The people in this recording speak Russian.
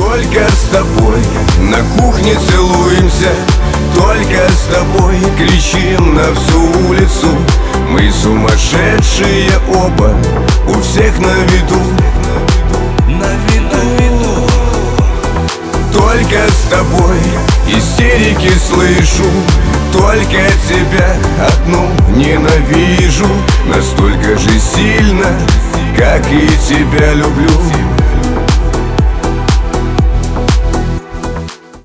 Только с тобой на кухне целуемся, только с тобой кричим на всю улицу. Мы сумасшедшие оба, у всех на виду. Только с тобой истерики слышу, только тебя одну ненавижу. Настолько же сильно, как и тебя люблю.